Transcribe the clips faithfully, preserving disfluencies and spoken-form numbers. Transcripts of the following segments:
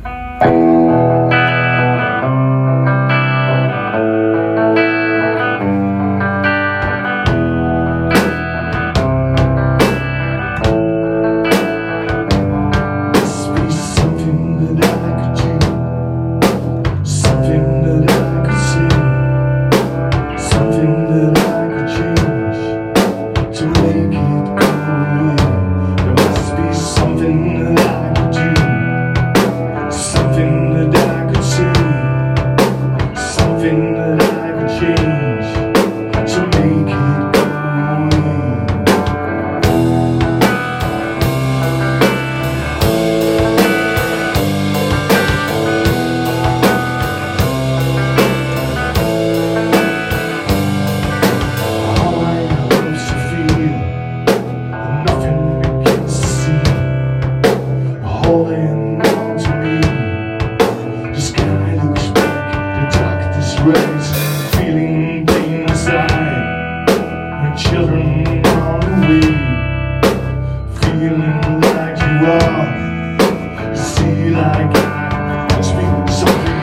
Holding on to me, the sky looks black, the darkness rays, feeling pain inside. When children run away, feeling like you are, you see like I must be something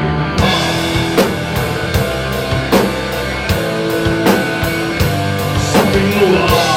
more, something more.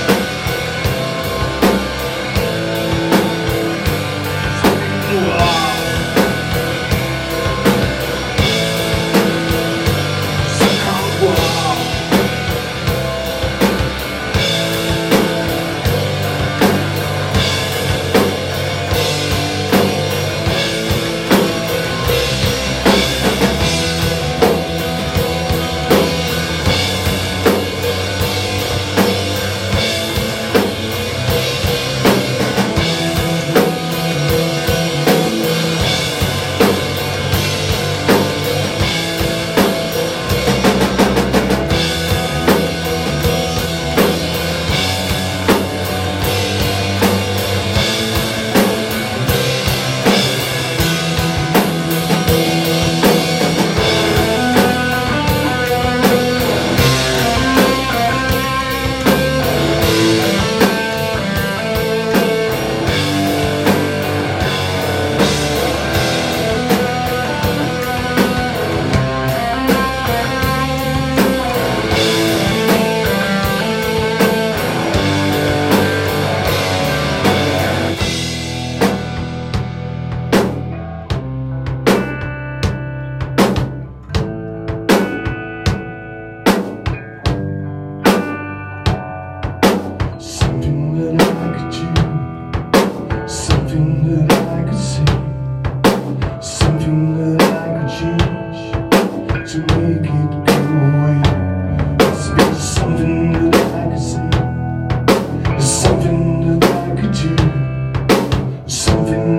Something that I could see, something that I could change to make it go away. Must be something that I could see, something that I could do, something